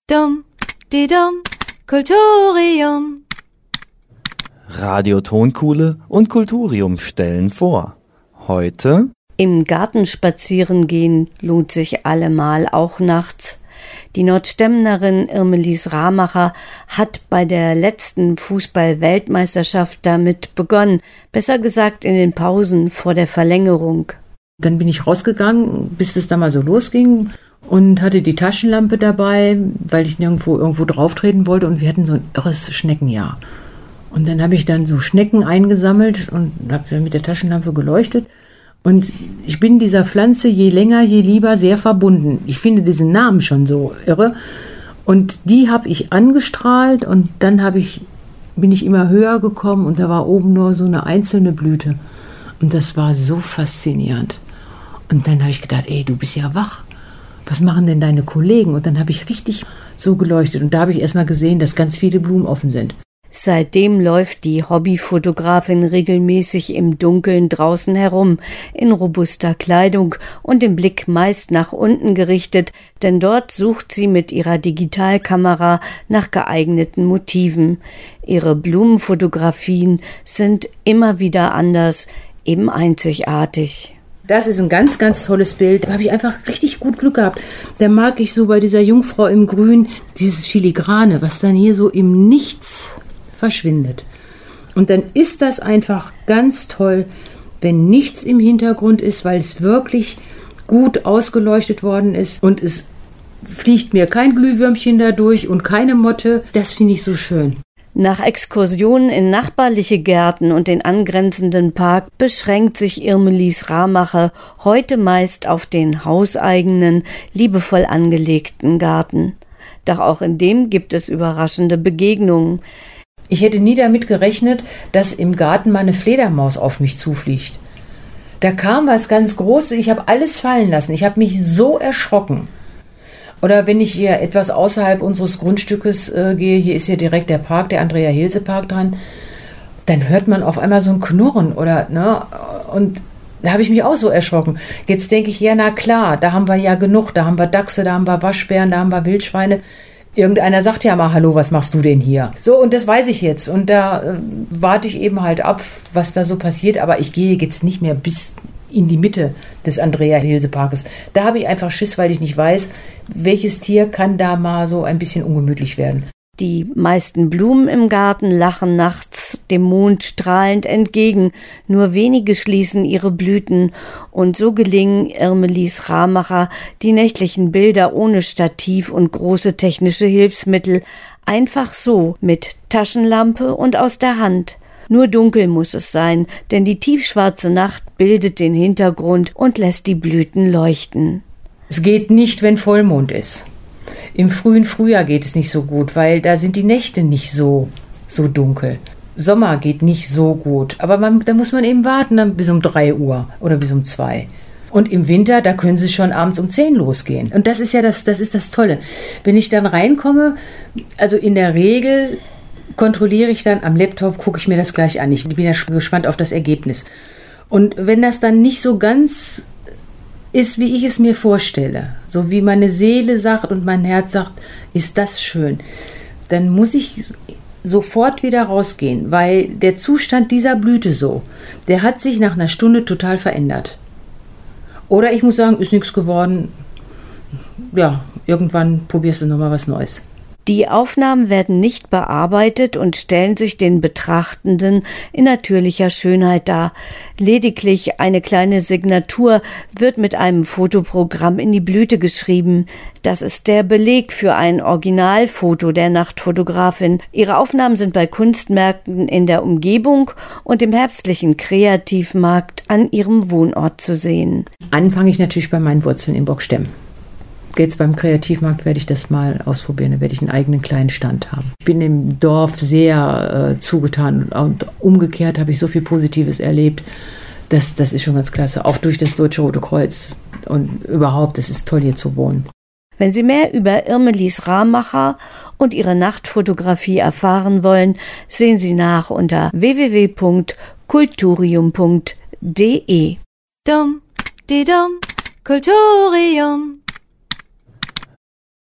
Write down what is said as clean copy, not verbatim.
Dum, di dum, Kulturium. Radio Tonkuhle und Kulturium stellen vor. Heute: Im Garten spazieren gehen lohnt sich allemal, auch nachts. Die Nordstemnerin Irmelis Ramacher hat bei der letzten Fußball-Weltmeisterschaft damit begonnen, besser gesagt in den Pausen vor der Verlängerung. Dann bin ich rausgegangen, bis es da mal so losging und hatte die Taschenlampe dabei, weil ich irgendwo drauf treten wollte und wir hatten so ein irres Schneckenjahr. Und dann habe ich dann so Schnecken eingesammelt und habe mit der Taschenlampe geleuchtet. Und ich bin dieser Pflanze je länger, je lieber sehr verbunden. Ich finde diesen Namen schon so irre. Und die habe ich angestrahlt und dann bin ich immer höher gekommen und da war oben nur so eine einzelne Blüte. Und das war so faszinierend. Und dann habe ich gedacht, ey, du bist ja wach. Was machen denn deine Kollegen? Und dann habe ich richtig so geleuchtet. Und da habe ich erstmal gesehen, dass ganz viele Blumen offen sind. Seitdem läuft die Hobbyfotografin regelmäßig im Dunkeln draußen herum, in robuster Kleidung und den Blick meist nach unten gerichtet, denn dort sucht sie mit ihrer Digitalkamera nach geeigneten Motiven. Ihre Blumenfotografien sind immer wieder anders, eben einzigartig. Das ist ein ganz, ganz tolles Bild. Da habe ich einfach richtig gut Glück gehabt. Da mag ich so bei dieser Jungfrau im Grün dieses Filigrane, was dann hier so im Nichts verschwindet. Und dann ist das einfach ganz toll, wenn nichts im Hintergrund ist, weil es wirklich gut ausgeleuchtet worden ist und es fliegt mir kein Glühwürmchen dadurch und keine Motte. Das finde ich so schön. Nach Exkursionen in nachbarliche Gärten und den angrenzenden Park beschränkt sich Irmelis Ramacher heute meist auf den hauseigenen, liebevoll angelegten Garten. Doch auch in dem gibt es überraschende Begegnungen. Ich hätte nie damit gerechnet, dass im Garten mal eine Fledermaus auf mich zufliegt. Da kam was ganz Großes, ich habe alles fallen lassen. Ich habe mich so erschrocken. Oder wenn ich hier etwas außerhalb unseres Grundstückes gehe, hier ist ja direkt der Park, der Andrea-Hilse-Park dran, dann hört man auf einmal so ein Knurren und da habe ich mich auch so erschrocken. Jetzt denke ich, ja, na klar, da haben wir ja genug, da haben wir Dachse, da haben wir Waschbären, da haben wir Wildschweine. Irgendeiner sagt ja mal, hallo, was machst du denn hier? So, und das weiß ich jetzt. Und da warte ich eben halt ab, was da so passiert. Aber ich gehe jetzt nicht mehr bis in die Mitte des Andrea-Hilse-Parkes. Da habe ich einfach Schiss, weil ich nicht weiß, welches Tier kann da mal so ein bisschen ungemütlich werden. Die meisten Blumen im Garten lachen nachts dem Mond strahlend entgegen. Nur wenige schließen ihre Blüten. Und so gelingen Irmelis Ramacher die nächtlichen Bilder ohne Stativ und große technische Hilfsmittel. Einfach so, mit Taschenlampe und aus der Hand. Nur dunkel muss es sein, denn die tiefschwarze Nacht bildet den Hintergrund und lässt die Blüten leuchten. Es geht nicht, wenn Vollmond ist. Im frühen Frühjahr geht es nicht so gut, weil da sind die Nächte nicht so dunkel. Sommer geht nicht so gut, aber da muss man eben warten dann bis um 3 Uhr oder bis um 2. Und im Winter, da können sie schon abends um 10 losgehen. Und das ist ja das ist das Tolle. Wenn ich dann reinkomme, also in der Regel kontrolliere ich dann am Laptop, gucke ich mir das gleich an. Ich bin ja gespannt auf das Ergebnis. Und wenn das dann nicht so ganz ist, wie ich es mir vorstelle, so wie meine Seele sagt und mein Herz sagt, ist das schön, dann muss ich sofort wieder rausgehen, weil der Zustand dieser Blüte der hat sich nach einer Stunde total verändert. Oder ich muss sagen, ist nichts geworden, ja, irgendwann probierst du nochmal was Neues. Die Aufnahmen werden nicht bearbeitet und stellen sich den Betrachtenden in natürlicher Schönheit dar. Lediglich eine kleine Signatur wird mit einem Fotoprogramm in die Blüte geschrieben. Das ist der Beleg für ein Originalfoto der Nachtfotografin. Ihre Aufnahmen sind bei Kunstmärkten in der Umgebung und im herbstlichen Kreativmarkt an ihrem Wohnort zu sehen. Anfange ich natürlich bei meinen Wurzeln in Bockstemm. Jetzt beim Kreativmarkt werde ich das mal ausprobieren, da werde ich einen eigenen kleinen Stand haben. Ich bin im Dorf sehr zugetan und umgekehrt habe ich so viel Positives erlebt. Das ist schon ganz klasse, auch durch das Deutsche Rote Kreuz und überhaupt, es ist toll hier zu wohnen. Wenn Sie mehr über Irmelis Ramacher und ihre Nachtfotografie erfahren wollen, sehen Sie nach unter www.kulturium.de. Dum, di dum, Kulturium.